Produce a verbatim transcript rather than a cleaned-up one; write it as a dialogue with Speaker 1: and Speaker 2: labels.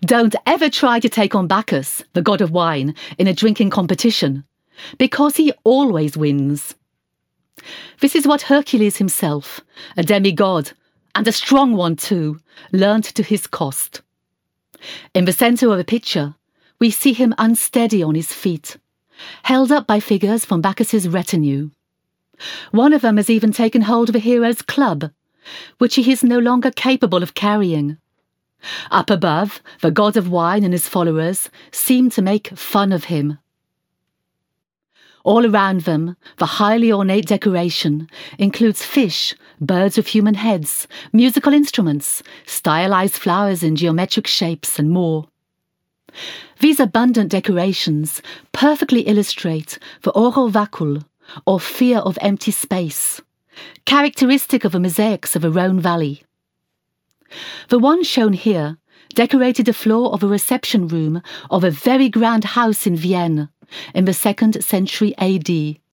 Speaker 1: Don't ever try to take on Bacchus, the god of wine, in a drinking competition, because he always wins. This is what Hercules himself, a demigod, and a strong one too, learnt to his cost. In the centre of the picture, we see him unsteady on his feet, held up by figures from Bacchus's retinue. One of them has even taken hold of a hero's club, which he is no longer capable of carrying. Up above, the god of wine and his followers seem to make fun of him. All around them, the highly ornate decoration includes fish, birds with human heads, musical instruments, stylized flowers in geometric shapes, and more. These abundant decorations perfectly illustrate the orrovacul, or fear of empty space, characteristic of the mosaics of the Rhone Valley. The one shown here decorated the floor of a reception room of a very grand house in Vienne in the second century A D.